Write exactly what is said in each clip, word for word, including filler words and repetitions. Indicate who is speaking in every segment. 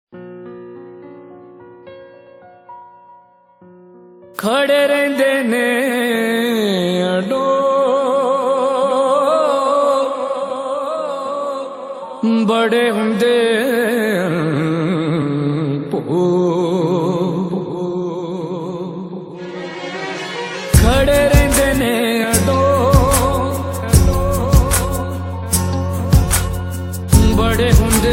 Speaker 1: खड़े रहंदे ने अडो बड़े हुंदे पो खड़े रहंदे ने अडो बड़े हुंदे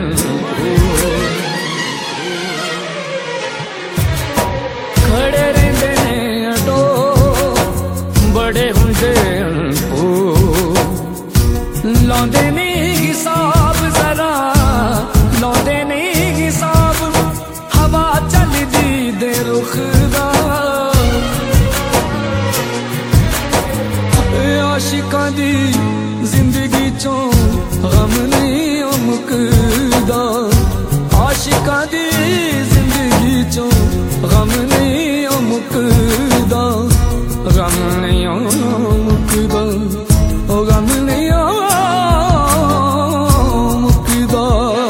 Speaker 1: खड़े रहंदे ने अडो बड़े हुंदे लांदे नहीं हिसाब जरा लांदे नहीं हिसाब हवा चलदी दे रुख दा आशिकां दी जिंदगी चों गम नहीं मुकदा आशिकां दी जिंदगी चों गम नहीं मुकदा गम नहीं मुकदा ओ गम नहीं मुकदा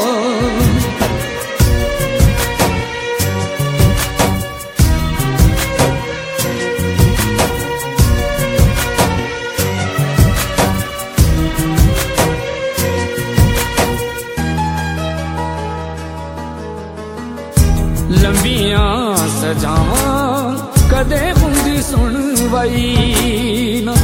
Speaker 1: लंबियां सजावां कदे हुंदी सुनवाई ना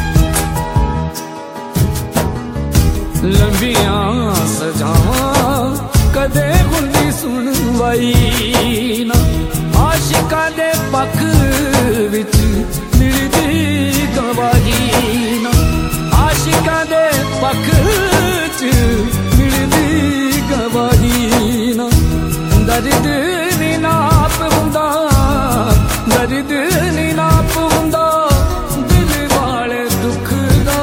Speaker 1: लंबियां सजावां कदे हुंदी सुनवाई ना आशिकां दे पक्ख विच मिलदी गवाही ना आशिकां दे पक्ख च मिलदी गवाही ना दर्द नी नाप हुंदा दर्द नी नाप हुंदा दिल वाले दुख दा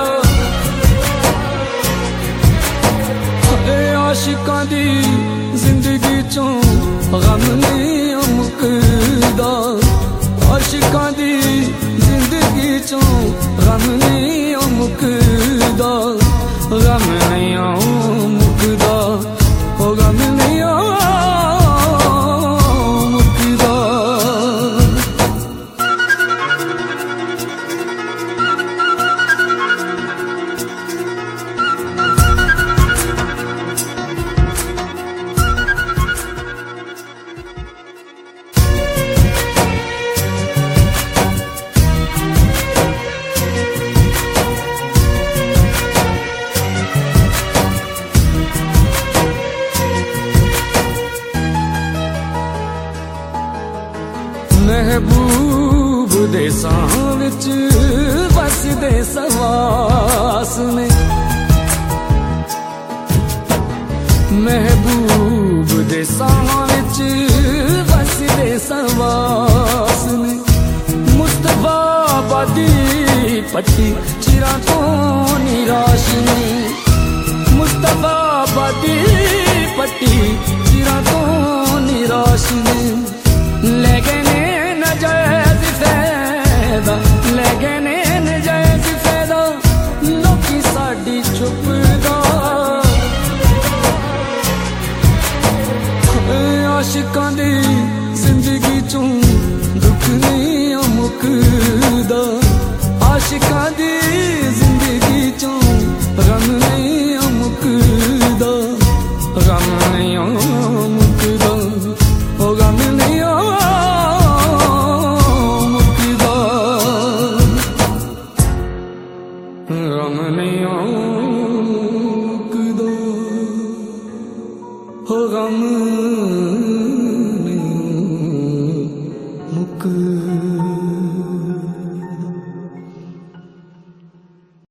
Speaker 1: आशिकां दी जिंदगी चों गम नहीं मुकदा आशिकां दी जिंदगी चों गम नहीं मुकदा गम नहीं मुकदा ओ गम नहीं महबूब दे सां विच वसदे सवास ने महबूब दे सां विच वसदे सवास ने मुस्तफा बादी पट्टी चिरां तो निराश ने मुस्तफा बादी पट्टी चिरां तो निराश ने ले गए ने नजायज फैदा ले गए ने नजायज फैदा लोकी साडी चुपदा आशिकां दी जिंदगी चों दुख नहीं मुकदा आशिकां दी जिंदगी चों गम नहीं मुकदा गम नहीं मुकदा ओ गम नहीं गम नहीं मुकदा हो गम